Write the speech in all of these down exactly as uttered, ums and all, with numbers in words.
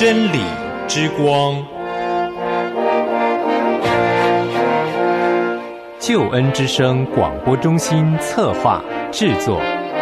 真理之光，救恩之声广播中心策划制作。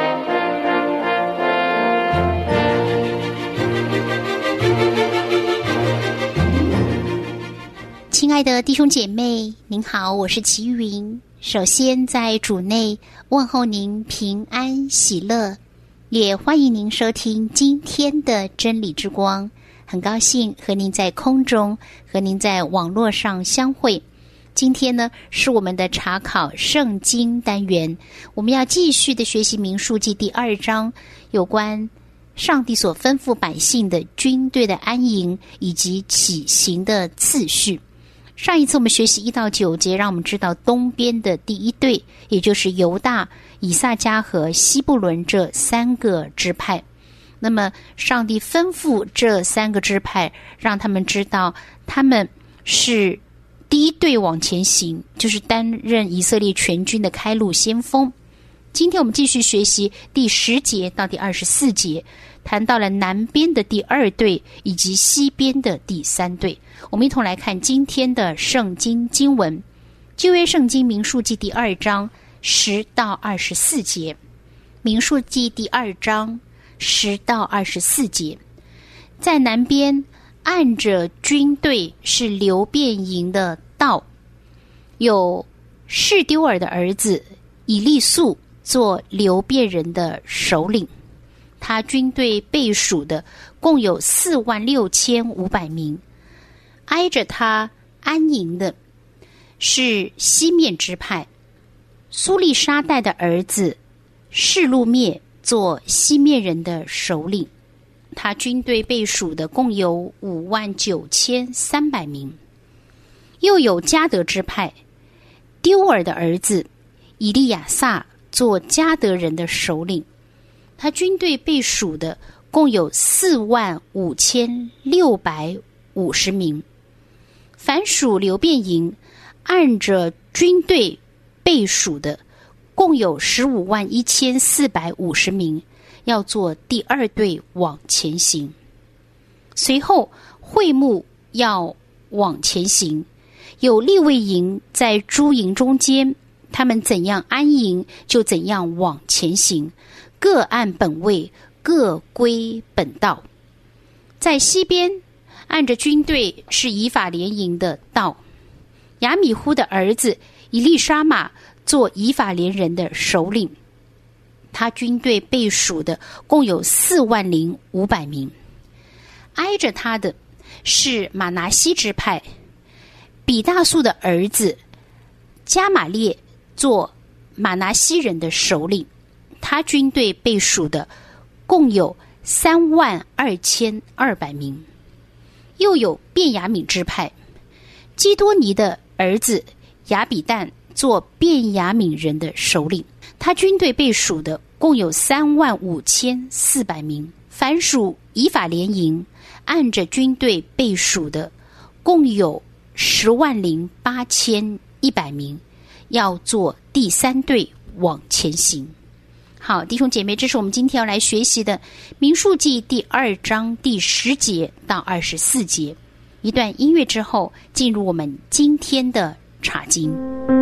亲爱的弟兄姐妹，您好，我是齐云。首先在主内问候您平安喜乐，也欢迎您收听今天的真理之光。很高兴和您在空中，和您在网络上相会。今天呢，是我们的查考圣经单元，我们要继续的学习民数记第二章，有关上帝所吩咐百姓的军队的安营以及起行的次序。上一次我们学习一到九节，让我们知道东边的第一队，也就是犹大、以萨迦和西布伦这三个支派。那么上帝吩咐这三个支派，让他们知道他们是第一队往前行，就是担任以色列全军的开路先锋。今天我们继续学习第十节到第二十四节，谈到了南边的第二队以及西边的第三队。我们一同来看今天的圣经经文，旧约圣经民数记第二章十到二十四节。民数记第二章十到二十四节，在南边按着军队是流便营的道，有示丢尔的儿子以利素做流便人的首领，他军队被数的共有四万六千五百名。挨着他安营的是西面支派，苏利沙代的儿子示路灭做西面人的首领，他军队被数的共有五万九千三百名。又有迦得支派，丢尔的儿子以利亚撒做迦得人的首领，他军队被数的共有四万五千六百五十名。凡属流便营按着军队被数的共有十五万一千四百五十名，要做第二队往前行。随后会幕要往前行，有利未营在诸营中间，他们怎样安营就怎样往前行，各按本位，各归本道。在西边按着军队是以法莲营的道，亚米忽的儿子以利沙玛做以法莲人的首领，他军队被数的共有四万零五百名。挨着他的是马拿西支派，比大素的儿子加玛列做马拿西人的首领，他军队被数的共有三万二千二百名。又有便雅悯支派，基多尼的儿子亚比旦做便雅悯人的首领，他军队被数的共有三万五千四百名。凡属以法莲营按着军队被数的共有十万零八千一百名，要做第三队往前行。好，弟兄姐妹，这是我们今天要来学习的民数记第二章第十节到二十四节。一段音乐之后，进入我们今天的查经。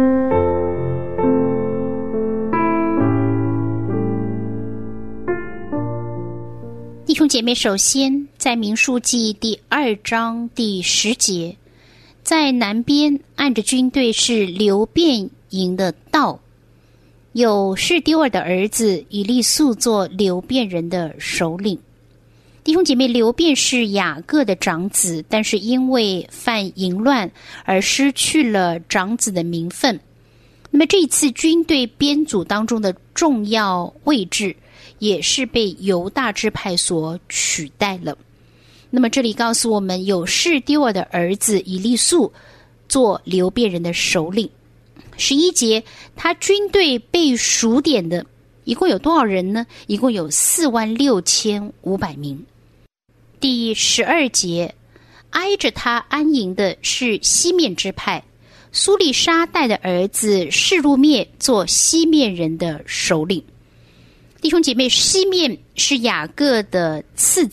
弟兄姐妹，首先在民数记第二章第十节，在南边按着军队是流便营的道，有示丢尔的儿子以利素做流便人的首领。弟兄姐妹，流便是雅各的长子，但是因为犯淫乱而失去了长子的名分。那么这一次军队编组当中的重要位置也是被犹大支派所取代了。那么这里告诉我们，有示丢尔的儿子以利素做流便人的首领。十一节，他军队被数点的一共有多少人呢？一共有四万六千五百名。第十二节，挨着他安营的是西面支派，苏利沙代的儿子示路灭做西面人的首领。弟兄姐妹，西面是雅各的次子，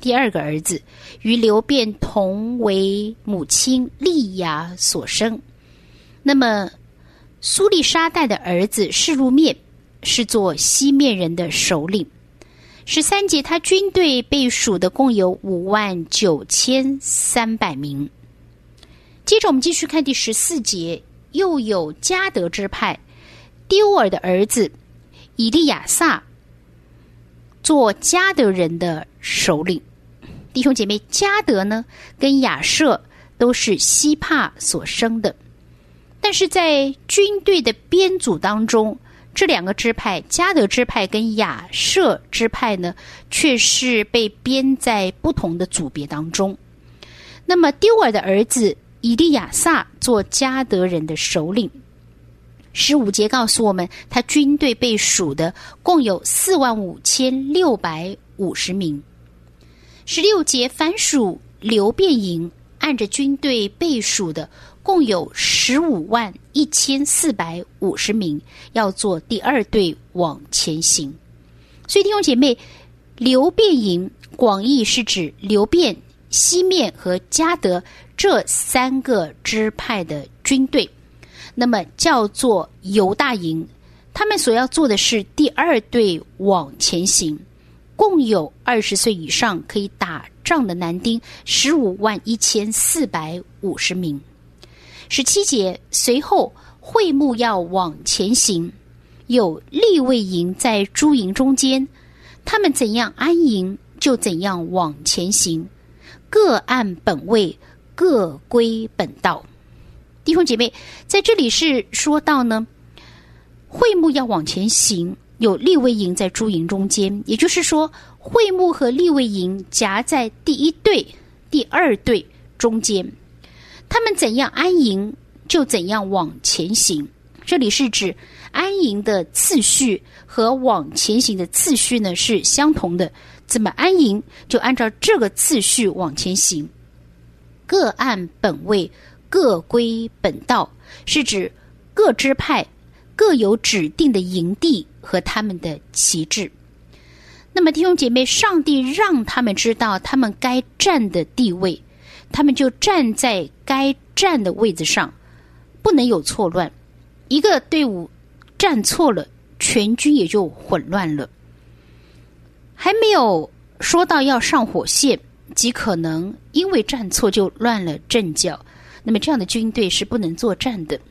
第二个儿子，与流便同为母亲利亚所生。那么苏利沙代的儿子示录面是做西面人的首领。十三节，他军队被数的共有五万九千三百名。接着我们继续看第十四节，又有迦得支派丢尔的儿子以利亚撒做迦得人的首领。弟兄姐妹，迦得呢跟亚舍都是希帕所生的，但是在军队的编组当中，这两个支派迦得支派跟亚舍支派呢却是被编在不同的组别当中。那么丢尔的儿子以利亚撒做迦得人的首领。十五节告诉我们，他军队被数的共有四万五千六百五十名。十六节，凡属流便营按着军队被数的共有十五万一千四百五十名，要做第二队往前行。所以弟兄姐妹，流便营广义是指流便、西面和迦得这三个支派的军队，那么叫做犹大营，他们所要做的是第二队往前行，共有二十岁以上可以打仗的男丁十五万一千四百五十名。十七节，随后会幕要往前行，有利未营在诸营中间，他们怎样安营，就怎样往前行，各按本位，各归本道。弟兄姐妹，在这里是说到呢，会幕要往前行，有利未营在诸营中间，也就是说会幕和利未营夹在第一队、第二队中间，他们怎样安营就怎样往前行。这里是指安营的次序和往前行的次序呢是相同的，怎么安营就按照这个次序往前行，各按本位，各归本道，是指各支派各有指定的营地和他们的旗帜。那么弟兄姐妹，上帝让他们知道他们该站的地位，他们就站在该站的位置上，不能有错乱。一个队伍站错了，全军也就混乱了。还没有说到要上火线，极可能因为站错就乱了阵脚，那么这样的军队是不能作战的。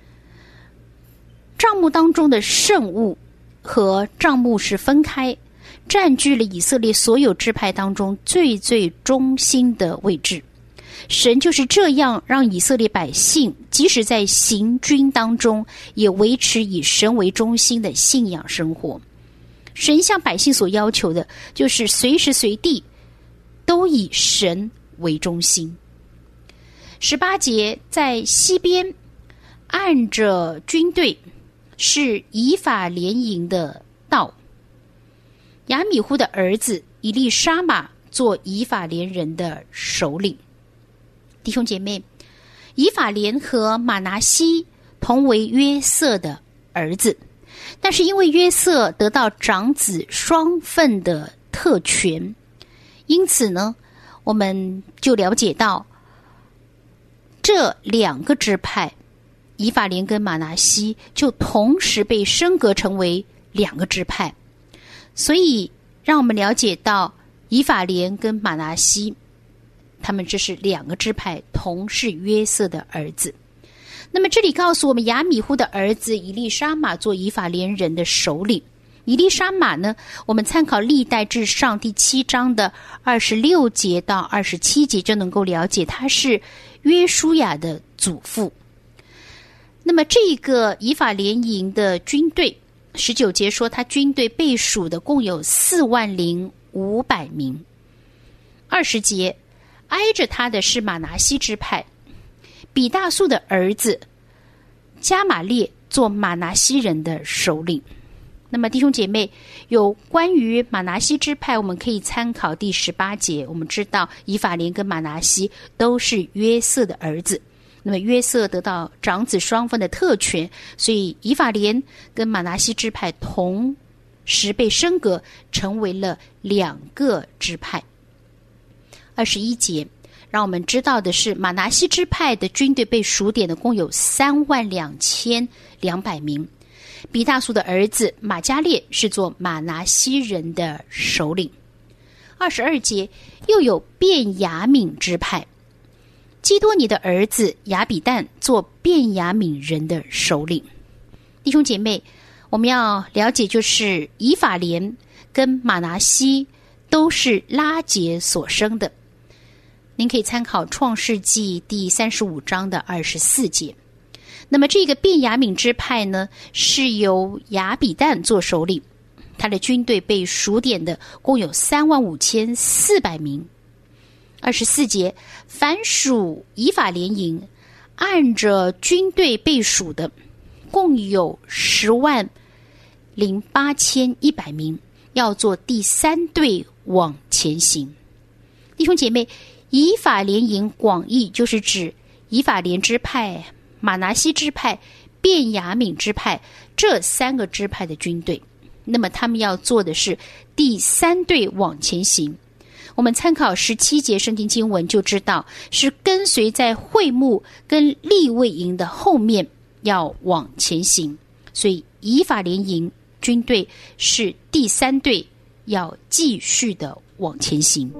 帐幕当中的圣物和帐幕是分开，占据了以色列所有支派当中最最中心的位置。神就是这样让以色列百姓即使在行军当中也维持以神为中心的信仰生活。神向百姓所要求的就是随时随地都以神为中心。十八节，在西边按着军队是以法莲营的道，亚米忽的儿子以利沙玛做以法莲人的首领。弟兄姐妹，以法莲和马拿西同为约瑟的儿子，但是因为约瑟得到长子双份的特权，因此呢，我们就了解到这两个支派以法莲跟马拿西就同时被升格成为两个支派，所以让我们了解到以法莲跟马拿西他们这是两个支派，同是约瑟的儿子。那么这里告诉我们，亚米忽的儿子以利沙玛做以法莲人的首领。以利沙玛呢，我们参考历代志上第七章的二十六节到二十七节就能够了解，他是约书亚的祖父。那么这个以法莲营的军队，十九节说他军队被数的共有四万零五百名。二十节，挨着他的是马拿西支派，比大素的儿子加玛列做马拿西人的首领。那么弟兄姐妹，有关于马拿西支派，我们可以参考第十八节。我们知道以法莲跟马拿西都是约瑟的儿子，那么约瑟得到长子双份的特权，所以以法莲跟马拿西支派同时被升格成为了两个支派。 二十一节，让我们知道的是，马拿西支派的军队被数点的共有三万两千两百名。比大苏的儿子马加列是做马拿西人的首领。二十二节，又有便雅悯支派，基多尼的儿子亚比旦做便雅悯人的首领。弟兄姐妹，我们要了解，就是以法莲跟马拿西都是拉结所生的。您可以参考创世纪第三十五章的二十四节。那么这个便雅悯支派呢，是由亚比旦做首领，他的军队被数点的共有三万五千四百名。二十四节，凡属以法莲营，按着军队被数的共有十万零八千一百名，要做第三队往前行。弟兄姐妹，以法莲营广义就是指以法莲支派、马拿西支派、便雅悯支派这三个支派的军队。那么他们要做的是第三队往前行。我们参考十七节圣经经文就知道，是跟随在会幕跟利未营的后面要往前行。所以以法莲营军队是第三队，要继续的往前行。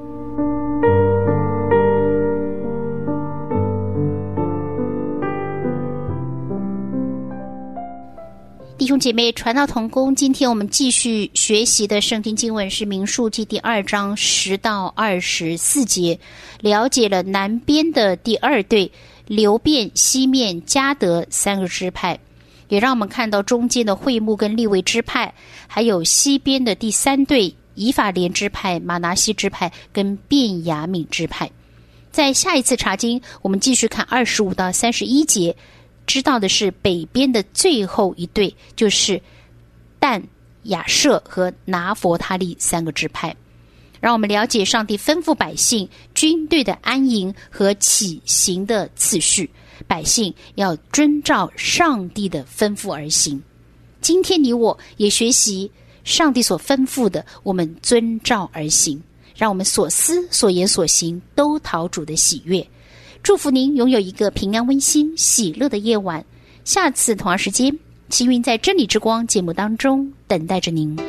弟兄姐妹，传道同工，今天我们继续学习的圣经经文是民数记第二章十到二十四节，了解了南边的第二队流便、西面、迦得三个支派，也让我们看到中间的会幕跟利未支派，还有西边的第三队以法莲支派、马拿西支派跟便雅悯支派。在下一次查经，我们继续看二十五到三十一节，知道的是北边的最后一队就是但、亚舍和拿佛他利三个支派，让我们了解上帝吩咐百姓军队的安营和起行的次序，百姓要遵照上帝的吩咐而行。今天你我也学习上帝所吩咐的，我们遵照而行，让我们所思所言所行都讨主的喜悦。祝福您拥有一个平安温馨喜乐的夜晚。下次同样时间，齐云在真理之光节目当中等待着您。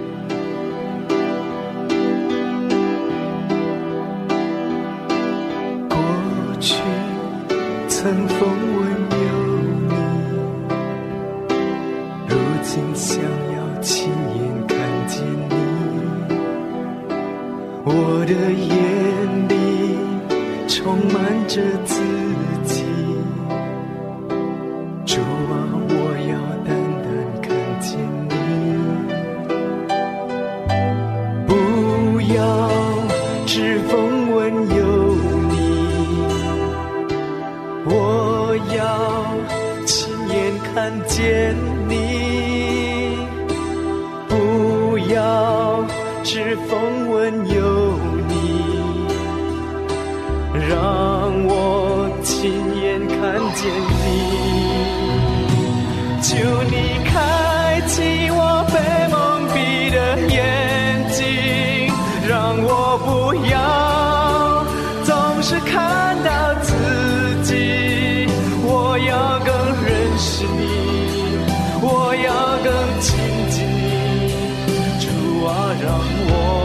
过去曾风闻有你，如今想要亲眼看见你，我的眼里充满着自己，主啊，我要单单看见你，不要只风闻有你，我要亲眼看见你，不要只风闻有你，让我亲眼看见你，求你开启我被蒙蔽的眼睛，让我不要总是看到自己，我要更认识你，我要更亲近你，主啊，让我